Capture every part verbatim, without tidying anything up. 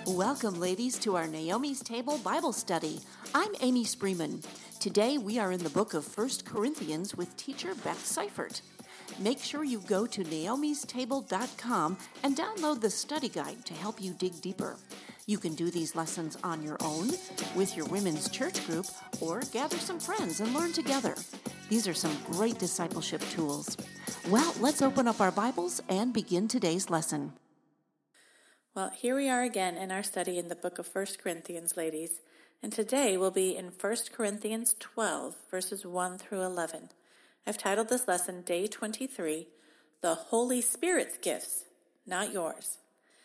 Welcome, ladies, to our Naomi's Table Bible study. I'm Amy Spreeman. Today we are in the book of First Corinthians with teacher Beth Seifert. Make sure you go to naomis table dot com and download the study guide to help you dig deeper. You can do these lessons on your own, with your women's church group, or gather some friends and learn together. These are some great discipleship tools. Well, let's open up our Bibles and begin today's lesson. Well, here we are again in our study in the book of First Corinthians, ladies. And today we'll be in First Corinthians twelve, verses one through eleven. I've titled this lesson, Day twenty-three, The Holy Spirit's Gifts, Not Yours.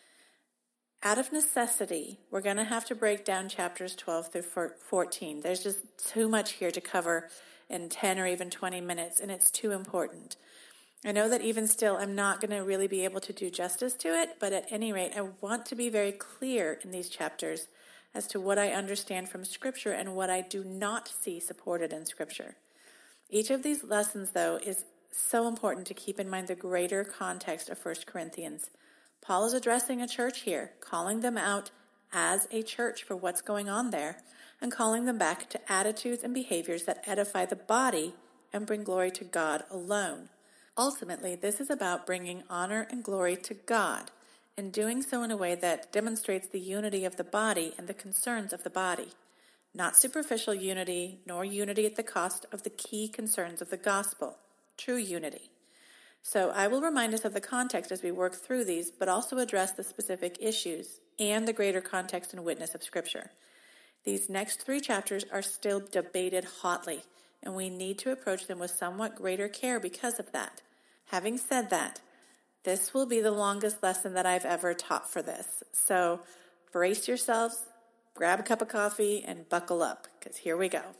Out of necessity, we're going to have to break down chapters twelve through fourteen. There's just too much here to cover in ten or even twenty minutes, and it's too important. I know that even still, I'm not going to really be able to do justice to it, but at any rate, I want to be very clear in these chapters as to what I understand from Scripture and what I do not see supported in Scripture. Each of these lessons, though, is so important to keep in mind the greater context of First Corinthians. Paul is addressing a church here, calling them out as a church for what's going on there, and calling them back to attitudes and behaviors that edify the body and bring glory to God alone. Ultimately, this is about bringing honor and glory to God, and doing so in a way that demonstrates the unity of the body and the concerns of the body. Not superficial unity, nor unity at the cost of the key concerns of the gospel, true unity. So I will remind us of the context as we work through these, but also address the specific issues and the greater context and witness of Scripture. These next three chapters are still debated hotly, and we need to approach them with somewhat greater care because of that. Having said that, this will be the longest lesson that I've ever taught for this. So brace yourselves, grab a cup of coffee, and buckle up, because here we go.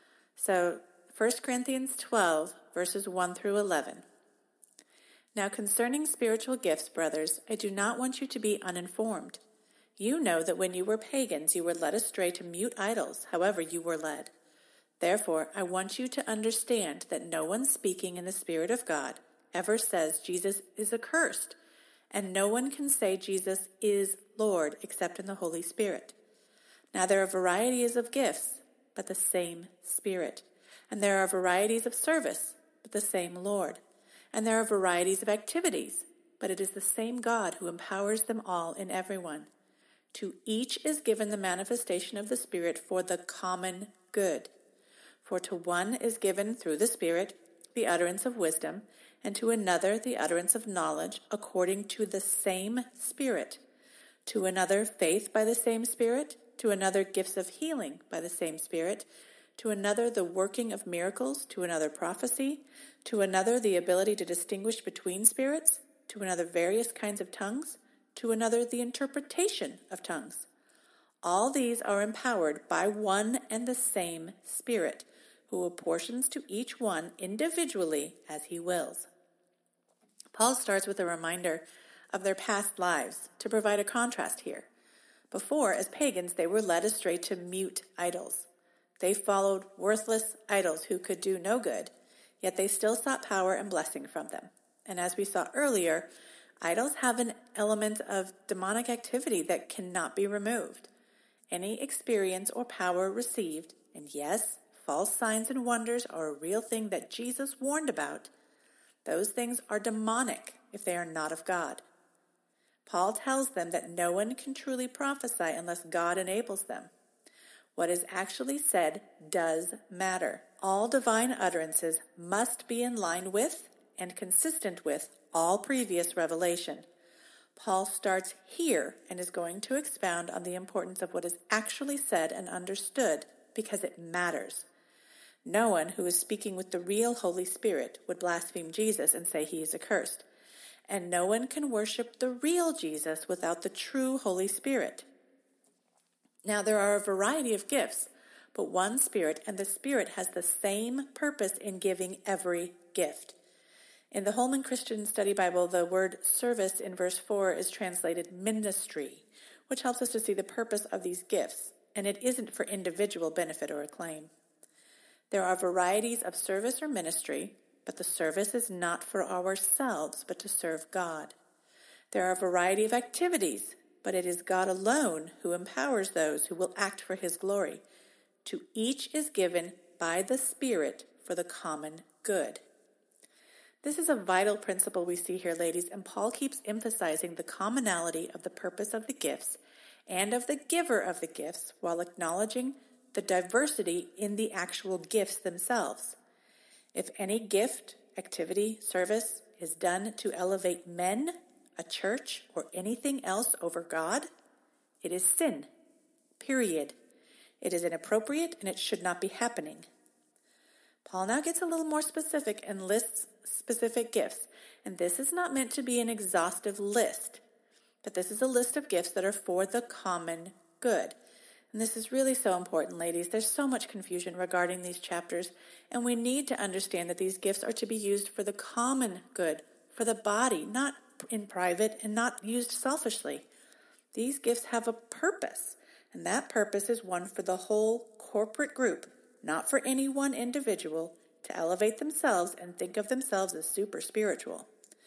So First Corinthians twelve, verses one through eleven. Now concerning spiritual gifts, brothers, I do not want you to be uninformed. You know that when you were pagans, you were led astray to mute idols, however you were led. Therefore, I want you to understand that no one speaking in the Spirit of God ever says Jesus is accursed, and no one can say Jesus is Lord except in the Holy Spirit. Now there are varieties of gifts, but the same Spirit. And there are varieties of service, but the same Lord. And there are varieties of activities, but it is the same God who empowers them all in everyone. To each is given the manifestation of the Spirit for the common good. For to one is given through the Spirit the utterance of wisdom, and to another the utterance of knowledge according to the same Spirit. To another faith by the same Spirit, to another gifts of healing by the same Spirit, to another the working of miracles, to another prophecy, to another the ability to distinguish between spirits, to another various kinds of tongues, to another the interpretation of tongues. All these are empowered by one and the same Spirit, who apportions to each one individually as he wills. Paul starts with a reminder of their past lives to provide a contrast here. Before, as pagans, they were led astray to mute idols. They followed worthless idols who could do no good, yet they still sought power and blessing from them. And as we saw earlier, idols have an element of demonic activity that cannot be removed. Any experience or power received, and yes, false signs and wonders are a real thing that Jesus warned about, those things are demonic if they are not of God. Paul tells them that no one can truly prophesy unless God enables them. What is actually said does matter. All divine utterances must be in line with and consistent with all previous revelation. Paul starts here and is going to expound on the importance of what is actually said and understood because it matters. No one who is speaking with the real Holy Spirit would blaspheme Jesus and say he is accursed. And no one can worship the real Jesus without the true Holy Spirit. Now there are a variety of gifts, but one Spirit, and the Spirit has the same purpose in giving every gift. In the Holman Christian Study Bible, the word service in verse four is translated ministry, which helps us to see the purpose of these gifts, and it isn't for individual benefit or acclaim. There are varieties of service or ministry, but the service is not for ourselves, but to serve God. There are a variety of activities, but it is God alone who empowers those who will act for his glory. To each is given by the Spirit for the common good. This is a vital principle we see here, ladies, and Paul keeps emphasizing the commonality of the purpose of the gifts and of the giver of the gifts while acknowledging the diversity in the actual gifts themselves. If any gift, activity, service is done to elevate men, a church, or anything else over God, it is sin. Period. It is inappropriate and it should not be happening. Paul now gets a little more specific and lists specific gifts. And this is not meant to be an exhaustive list, but this is a list of gifts that are for the common good. And this is really so important, ladies. There's so much confusion regarding these chapters, and we need to understand that these gifts are to be used for the common good, for the body, not in private and not used selfishly. These gifts have a purpose, and that purpose is one for the whole corporate group, not for any one individual to elevate themselves and think of themselves as super spiritual.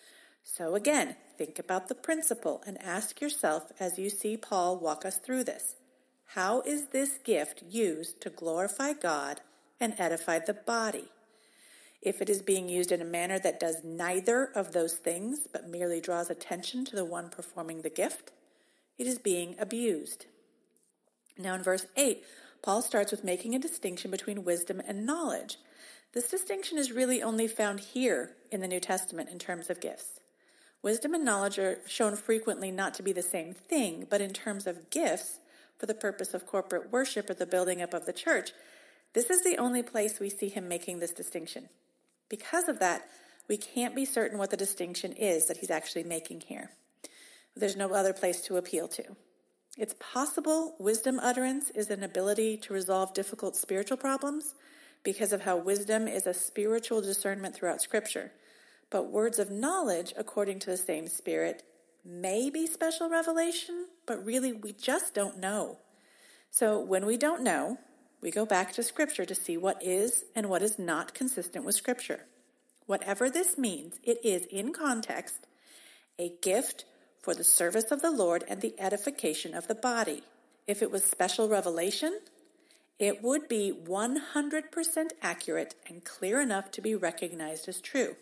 So again, think about the principle and ask yourself as you see Paul walk us through this. How is this gift used to glorify God and edify the body? If it is being used in a manner that does neither of those things, but merely draws attention to the one performing the gift, it is being abused. Now in verse eight, Paul starts with making a distinction between wisdom and knowledge. This distinction is really only found here in the New Testament in terms of gifts. Wisdom and knowledge are shown frequently not to be the same thing, but in terms of gifts, for the purpose of corporate worship or the building up of the church, this is the only place we see him making this distinction. Because of that, we can't be certain what the distinction is that he's actually making here. There's no other place to appeal to. It's possible wisdom utterance is an ability to resolve difficult spiritual problems because of how wisdom is a spiritual discernment throughout Scripture. But words of knowledge, according to the same Spirit, may be special revelation, but really we just don't know. So when we don't know, we go back to Scripture to see what is and what is not consistent with Scripture. Whatever this means, it is, in context, a gift for the service of the Lord and the edification of the body. If it was special revelation, it would be one hundred percent accurate and clear enough to be recognized as true.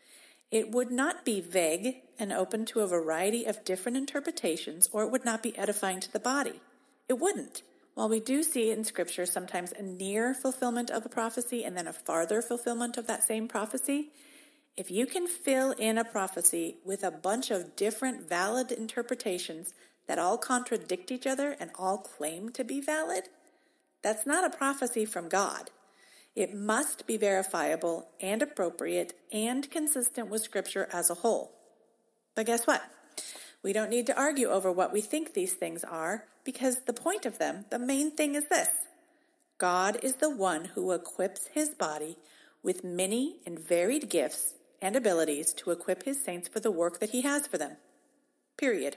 It would not be vague and open to a variety of different interpretations, or it would not be edifying to the body. It wouldn't. While we do see in Scripture sometimes a near fulfillment of a prophecy and then a farther fulfillment of that same prophecy, if you can fill in a prophecy with a bunch of different valid interpretations that all contradict each other and all claim to be valid, that's not a prophecy from God. It must be verifiable and appropriate and consistent with Scripture as a whole. But guess what? We don't need to argue over what we think these things are, because the point of them, the main thing is this. God is the one who equips his body with many and varied gifts and abilities to equip his saints for the work that he has for them. Period.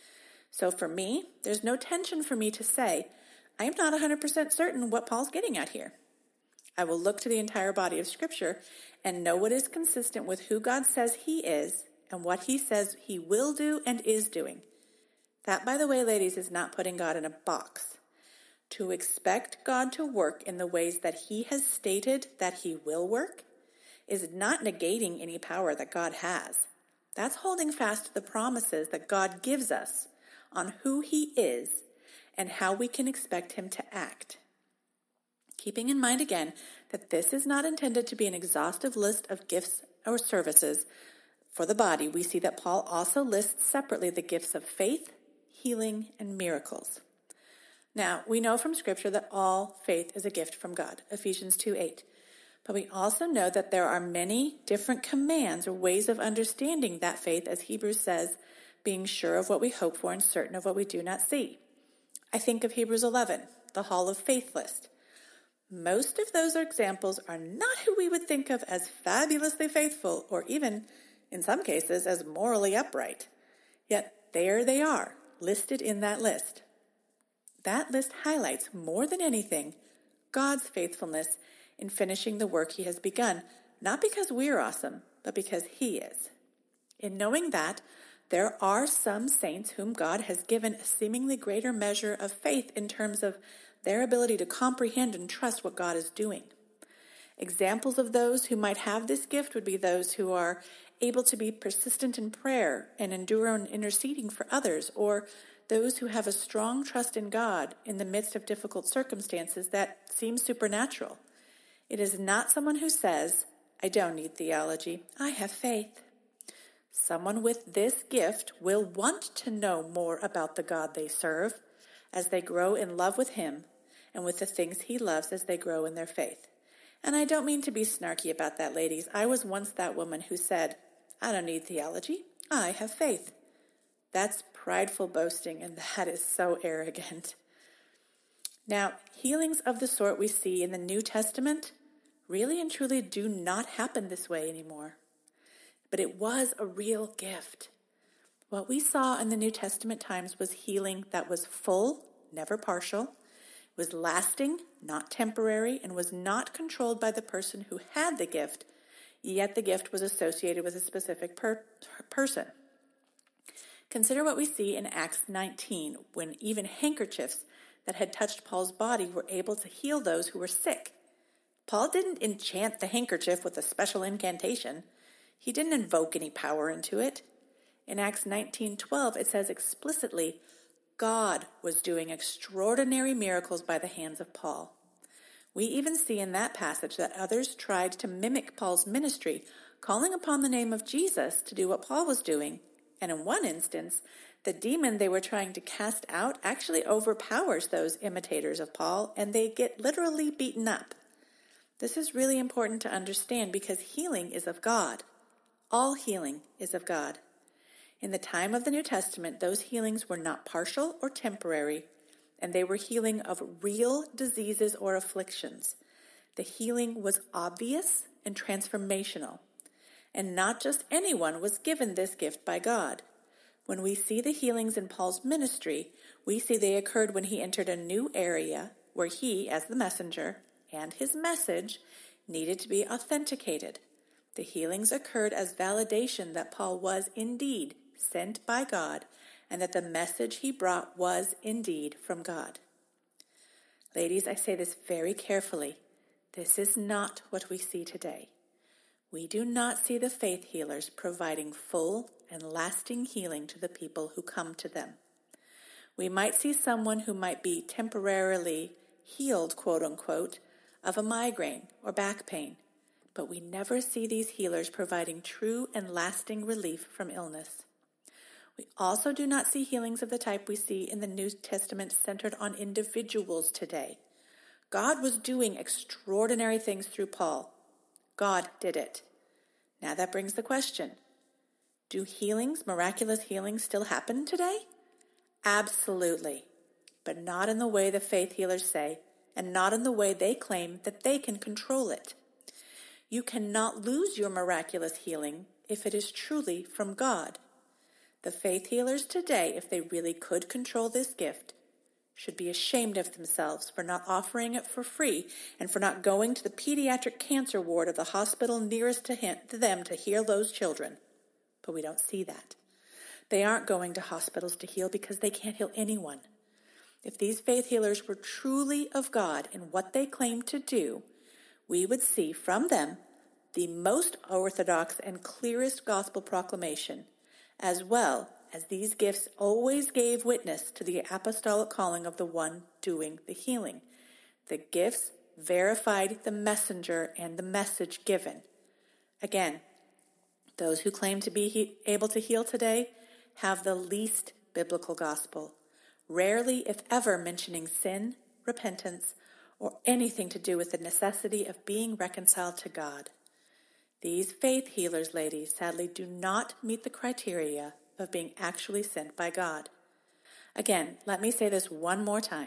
So for me, there's no tension for me to say, I am not one hundred percent certain what Paul's getting at here. I will look to the entire body of Scripture and know what is consistent with who God says he is and what he says he will do and is doing. That, by the way, ladies, is not putting God in a box. To expect God to work in the ways that he has stated that he will work is not negating any power that God has. That's holding fast to the promises that God gives us on who he is and how we can expect him to act. Keeping in mind again that this is not intended to be an exhaustive list of gifts or services for the body, we see that Paul also lists separately the gifts of faith, healing, and miracles. Now, we know from Scripture that all faith is a gift from God, Ephesians two eight. But we also know that there are many different commands or ways of understanding that faith, as Hebrews says, being sure of what we hope for and certain of what we do not see. I think of Hebrews eleven, the Hall of Faith list. Most of those examples are not who we would think of as fabulously faithful or even, in some cases, as morally upright. Yet there they are, listed in that list. That list highlights more than anything God's faithfulness in finishing the work he has begun, not because we're awesome, but because he is. In knowing that, there are some saints whom God has given a seemingly greater measure of faith in terms of their ability to comprehend and trust what God is doing. Examples of those who might have this gift would be those who are able to be persistent in prayer and endure in interceding for others, or those who have a strong trust in God in the midst of difficult circumstances that seem supernatural. It is not someone who says, I don't need theology, I have faith. Someone with this gift will want to know more about the God they serve as they grow in love with Him and with the things He loves as they grow in their faith. And I don't mean to be snarky about that, ladies. I was once that woman who said, I don't need theology, I have faith. That's prideful boasting, and that is so arrogant. Now, healings of the sort we see in the New Testament really and truly do not happen this way anymore. But it was a real gift. What we saw in the New Testament times was healing that was full, never partial, was lasting, not temporary, and was not controlled by the person who had the gift, yet the gift was associated with a specific per- person. Consider what we see in Acts nineteen, when even handkerchiefs that had touched Paul's body were able to heal those who were sick. Paul didn't enchant the handkerchief with a special incantation. He didn't invoke any power into it. In Acts nineteen twelve, it says explicitly, God was doing extraordinary miracles by the hands of Paul. We even see in that passage that others tried to mimic Paul's ministry, calling upon the name of Jesus to do what Paul was doing. And in one instance, the demon they were trying to cast out actually overpowers those imitators of Paul, and they get literally beaten up. This is really important to understand because healing is of God. All healing is of God. In the time of the New Testament, those healings were not partial or temporary, and they were healing of real diseases or afflictions. The healing was obvious and transformational, and not just anyone was given this gift by God. When we see the healings in Paul's ministry, we see they occurred when he entered a new area where he, as the messenger, and his message needed to be authenticated. The healings occurred as validation that Paul was indeed sent by God and that the message he brought was indeed from God. Ladies, I say this very carefully. This is not what we see today. We do not see the faith healers providing full and lasting healing to the people who come to them. We might see someone who might be temporarily healed, quote unquote, of a migraine or back pain, but we never see these healers providing true and lasting relief from illness. We also do not see healings of the type we see in the New Testament centered on individuals today. God was doing extraordinary things through Paul. God did it. Now that brings the question, do healings, miraculous healings, still happen today? Absolutely, but not in the way the faith healers say, and not in the way they claim that they can control it. You cannot lose your miraculous healing if it is truly from God. The faith healers today, if they really could control this gift, should be ashamed of themselves for not offering it for free and for not going to the pediatric cancer ward of the hospital nearest to, him, to them to heal those children. But we don't see that. They aren't going to hospitals to heal because they can't heal anyone. If these faith healers were truly of God in what they claim to do, we would see from them the most orthodox and clearest gospel proclamation, as well as these gifts always gave witness to the apostolic calling of the one doing the healing. The gifts verified the messenger and the message given. Again, those who claim to be he- able to heal today have the least biblical gospel, rarely, if ever, mentioning sin, repentance, or anything to do with the necessity of being reconciled to God. These faith healers, ladies, sadly do not meet the criteria of being actually sent by God. Again, let me say this one more time.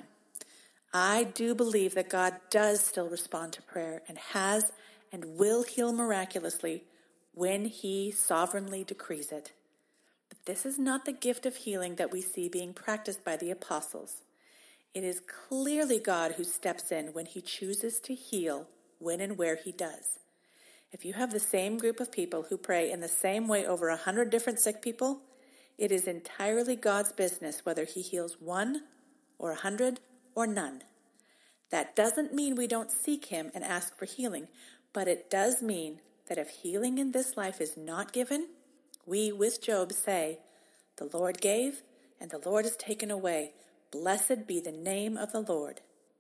I do believe that God does still respond to prayer and has and will heal miraculously when He sovereignly decrees it. But this is not the gift of healing that we see being practiced by the apostles. It is clearly God who steps in when He chooses to heal when and where He does. If you have the same group of people who pray in the same way over a hundred different sick people, It is entirely God's business whether he heals one or a hundred or none. That doesn't mean we don't seek him and ask for healing, but it does mean that if healing in this life is not given, we, with Job, say, "The Lord gave, and the Lord has taken away. Blessed be the name of the Lord."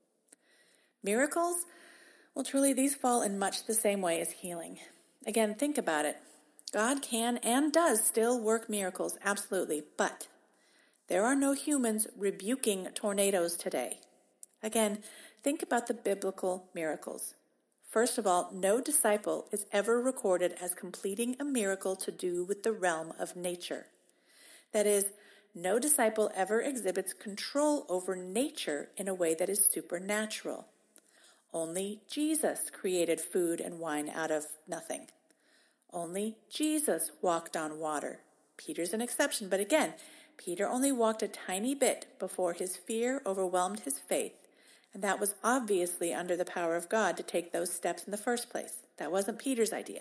Miracles? Well, truly, these fall in much the same way as healing. Again, think about it. God can and does still work miracles, absolutely, but there are no humans rebuking tornadoes today. Again, think about the biblical miracles. First of all, no disciple is ever recorded as completing a miracle to do with the realm of nature. That is, no disciple ever exhibits control over nature in a way that is supernatural. Only Jesus created food and wine out of nothing. Only Jesus walked on water. Peter's an exception, but again, Peter only walked a tiny bit before his fear overwhelmed his faith, and that was obviously under the power of God to take those steps in the first place. That wasn't Peter's idea.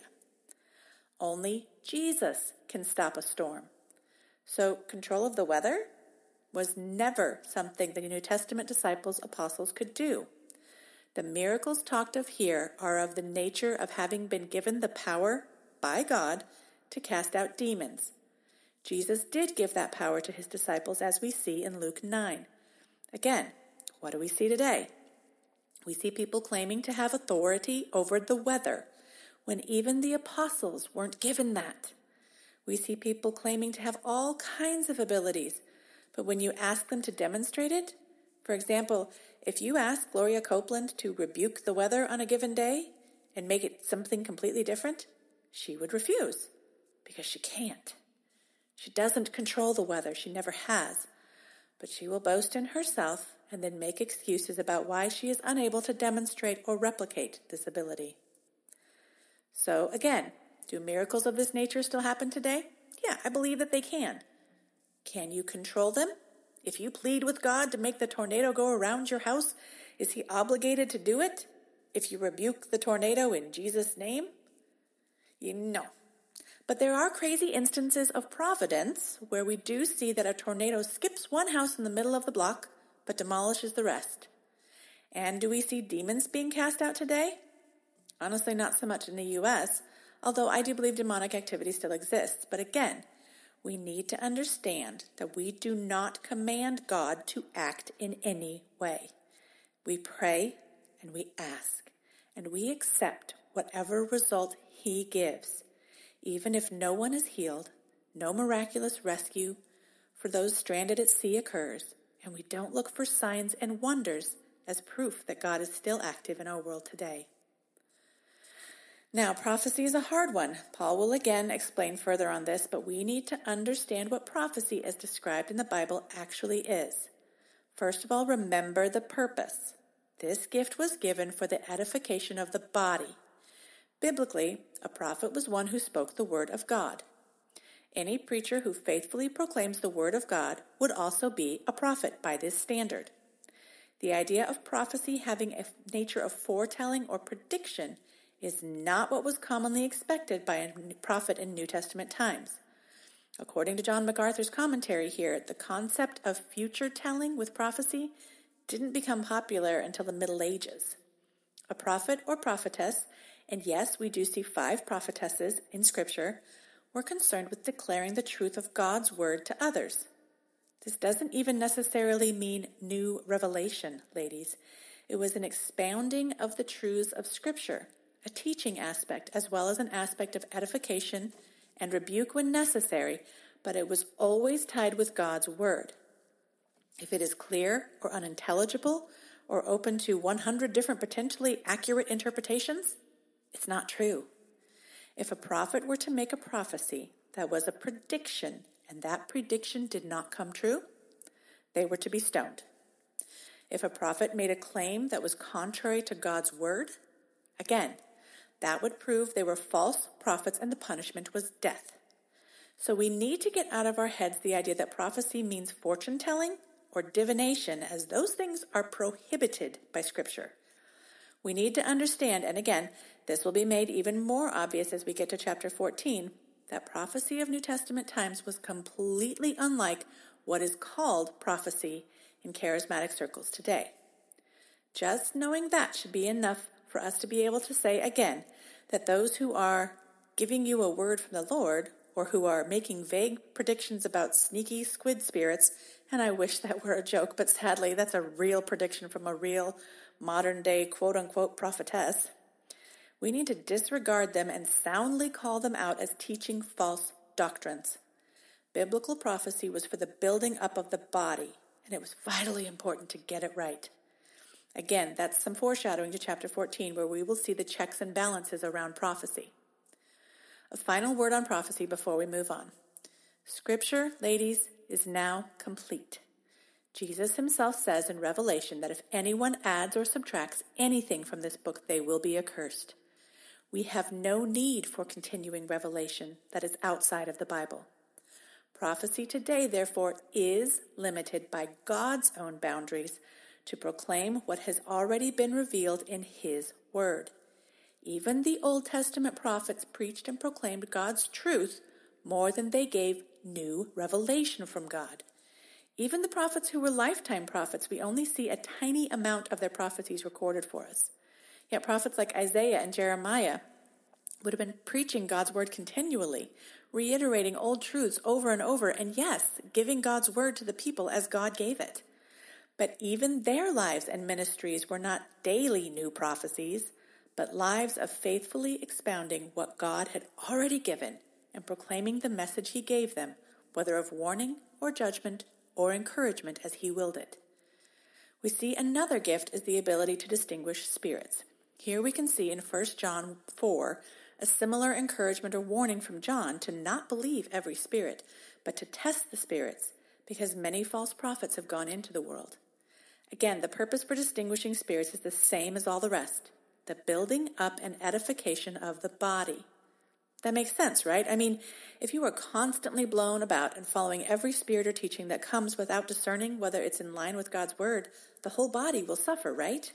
Only Jesus can stop a storm. So control of the weather was never something the New Testament disciples, apostles could do. The miracles talked of here are of the nature of having been given the power by God to cast out demons. Jesus did give that power to his disciples, as we see in Luke nine. Again, what do we see today? We see people claiming to have authority over the weather, when even the apostles weren't given that. We see people claiming to have all kinds of abilities, but when you ask them to demonstrate it, for example, if you ask Gloria Copeland to rebuke the weather on a given day and make it something completely different, she would refuse, because she can't. She doesn't control the weather. She never has. But she will boast in herself and then make excuses about why she is unable to demonstrate or replicate this ability. So again, do miracles of this nature still happen today? Yeah, I believe that they can. Can you control them? If you plead with God to make the tornado go around your house, is he obligated to do it? If you rebuke the tornado in Jesus' name? You know. But there are crazy instances of providence where we do see that a tornado skips one house in the middle of the block, but demolishes the rest. And do we see demons being cast out today? Honestly, not so much in the U S, although I do believe demonic activity still exists. But again, we need to understand that we do not command God to act in any way. We pray and we ask, and we accept whatever result he gives, even if no one is healed, no miraculous rescue for those stranded at sea occurs, and we don't look for signs and wonders as proof that God is still active in our world today. Now, prophecy is a hard one. Paul will again explain further on this, but we need to understand what prophecy as described in the Bible actually is. First of all, remember the purpose. This gift was given for the edification of the body. Biblically, a prophet was one who spoke the word of God. Any preacher who faithfully proclaims the word of God would also be a prophet by this standard. The idea of prophecy having a nature of foretelling or prediction is not what was commonly expected by a prophet in New Testament times. According to John MacArthur's commentary here, the concept of future telling with prophecy didn't become popular until the Middle Ages. A prophet or prophetess, and yes, we do see five prophetesses in Scripture, were concerned with declaring the truth of God's word to others. This doesn't even necessarily mean new revelation, ladies. It was an expounding of the truths of Scripture, a teaching aspect as well as an aspect of edification and rebuke when necessary, but it was always tied with God's word. If it is clear or unintelligible or open to one hundred different potentially accurate interpretations, it's not true. If a prophet were to make a prophecy that was a prediction and that prediction did not come true, they were to be stoned. If a prophet made a claim that was contrary to God's word, again, that would prove they were false prophets and the punishment was death. So we need to get out of our heads the idea that prophecy means fortune telling or divination, as those things are prohibited by Scripture. We need to understand, and again, this will be made even more obvious as we get to chapter fourteen, that prophecy of New Testament times was completely unlike what is called prophecy in charismatic circles today. Just knowing that should be enough for us to be able to say again that those who are giving you a word from the Lord, or who are making vague predictions about sneaky squid spirits, and I wish that were a joke, but sadly that's a real prediction from a real modern-day quote-unquote prophetess, we need to disregard them and soundly call them out as teaching false doctrines. Biblical prophecy was for the building up of the body, and it was vitally important to get it right. Again, that's some foreshadowing to chapter fourteen, where we will see the checks and balances around prophecy. A final word on prophecy before we move on. Scripture, ladies, is now complete. Jesus himself says in Revelation that if anyone adds or subtracts anything from this book, they will be accursed. We have no need for continuing revelation that is outside of the Bible. Prophecy today, therefore, is limited by God's own boundaries to proclaim what has already been revealed in his word. Even the Old Testament prophets preached and proclaimed God's truth more than they gave new revelation from God. Even the prophets who were lifetime prophets, we only see a tiny amount of their prophecies recorded for us. Yet prophets like Isaiah and Jeremiah would have been preaching God's word continually, reiterating old truths over and over, and yes, giving God's word to the people as God gave it. But even their lives and ministries were not daily new prophecies, but lives of faithfully expounding what God had already given and proclaiming the message he gave them, whether of warning or judgment or encouragement as he willed it. We see another gift is the ability to distinguish spirits. Here we can see in First John four a similar encouragement or warning from John to not believe every spirit, but to test the spirits, because many false prophets have gone into the world. Again, the purpose for distinguishing spirits is the same as all the rest, the building up and edification of the body. That makes sense, right? I mean, if you are constantly blown about and following every spirit or teaching that comes without discerning whether it's in line with God's word, the whole body will suffer, right?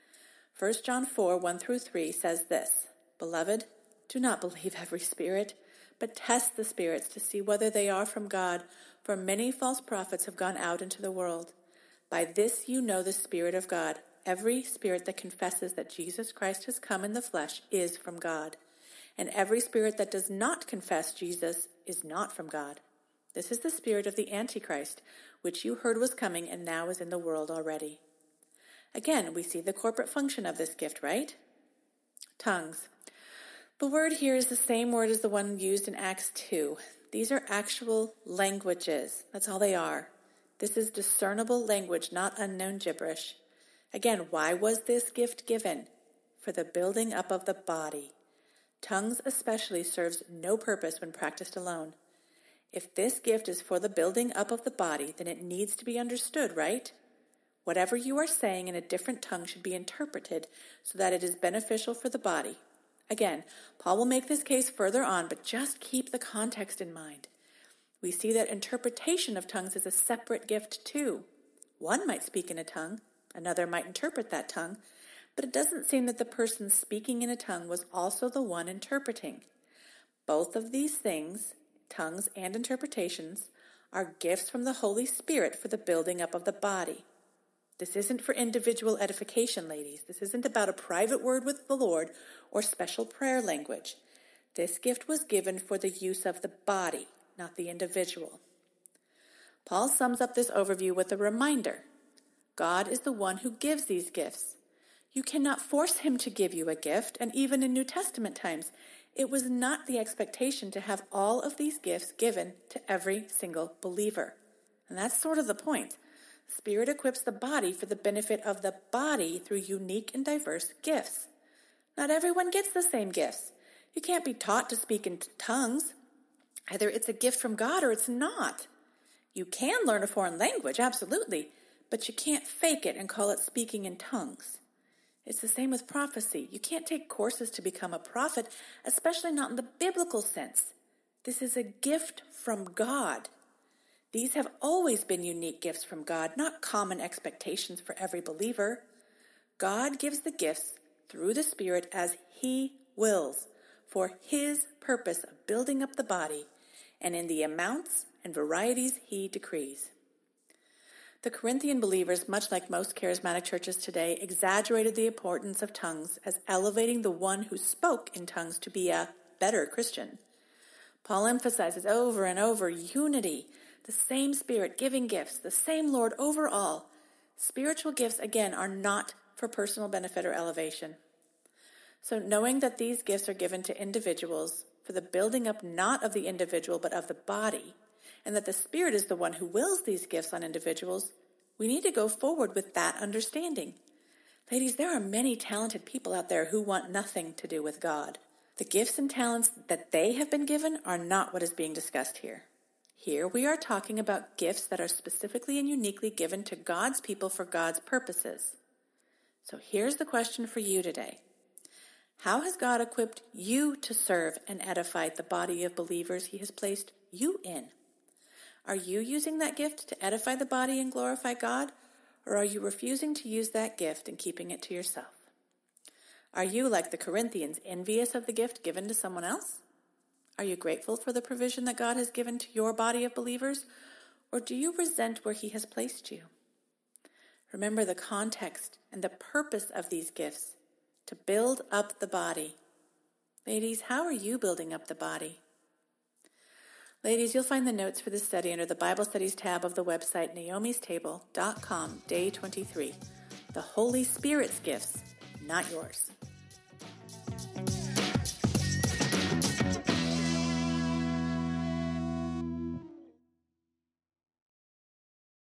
First John four, one through three says this, "Beloved, do not believe every spirit, but test the spirits to see whether they are from God, for many false prophets have gone out into the world. By this you know the Spirit of God. Every spirit that confesses that Jesus Christ has come in the flesh is from God. And every spirit that does not confess Jesus is not from God. This is the spirit of the Antichrist, which you heard was coming and now is in the world already." Again, we see the corporate function of this gift, right? Tongues. The word here is the same word as the one used in Acts two. These are actual languages. That's all they are. This is discernible language, not unknown gibberish. Again, why was this gift given? For the building up of the body. Tongues especially serves no purpose when practiced alone. If this gift is for the building up of the body, then it needs to be understood, right? Whatever you are saying in a different tongue should be interpreted so that it is beneficial for the body. Again, Paul will make this case further on, but just keep the context in mind. We see that interpretation of tongues is a separate gift too. One might speak in a tongue, another might interpret that tongue, but it doesn't seem that the person speaking in a tongue was also the one interpreting. Both of these things, tongues and interpretations, are gifts from the Holy Spirit for the building up of the body. This isn't for individual edification, ladies. This isn't about a private word with the Lord or special prayer language. This gift was given for the use of the body, not the individual. Paul sums up this overview with a reminder. God is the one who gives these gifts. You cannot force him to give you a gift, and even in New Testament times, it was not the expectation to have all of these gifts given to every single believer. And that's sort of the point. The Spirit equips the body for the benefit of the body through unique and diverse gifts. Not everyone gets the same gifts. You can't be taught to speak in tongues. Either it's a gift from God or it's not. You can learn a foreign language, absolutely, but you can't fake it and call it speaking in tongues. It's the same with prophecy. You can't take courses to become a prophet, especially not in the biblical sense. This is a gift from God. These have always been unique gifts from God, not common expectations for every believer. God gives the gifts through the Spirit as he wills, for His purpose of building up the body, and in the amounts and varieties He decrees. The Corinthian believers, much like most charismatic churches today, exaggerated the importance of tongues as elevating the one who spoke in tongues to be a better Christian. Paul emphasizes over and over unity, the same Spirit giving gifts, the same Lord over all. Spiritual gifts, again, are not for personal benefit or elevation. So knowing that these gifts are given to individuals for the building up not of the individual but of the body, and that the Spirit is the one who wills these gifts on individuals, we need to go forward with that understanding. Ladies, there are many talented people out there who want nothing to do with God. The gifts and talents that they have been given are not what is being discussed here. Here we are talking about gifts that are specifically and uniquely given to God's people for God's purposes. So here's the question for you today. How has God equipped you to serve and edify the body of believers He has placed you in? Are you using that gift to edify the body and glorify God, or are you refusing to use that gift and keeping it to yourself? Are you, like the Corinthians, envious of the gift given to someone else? Are you grateful for the provision that God has given to your body of believers, or do you resent where He has placed you? Remember the context and the purpose of these gifts, to build up the body. Ladies, how are you building up the body? Ladies, you'll find the notes for this study under the Bible Studies tab of the website naomis table dot com, day twenty-three. The Holy Spirit's gifts, not yours.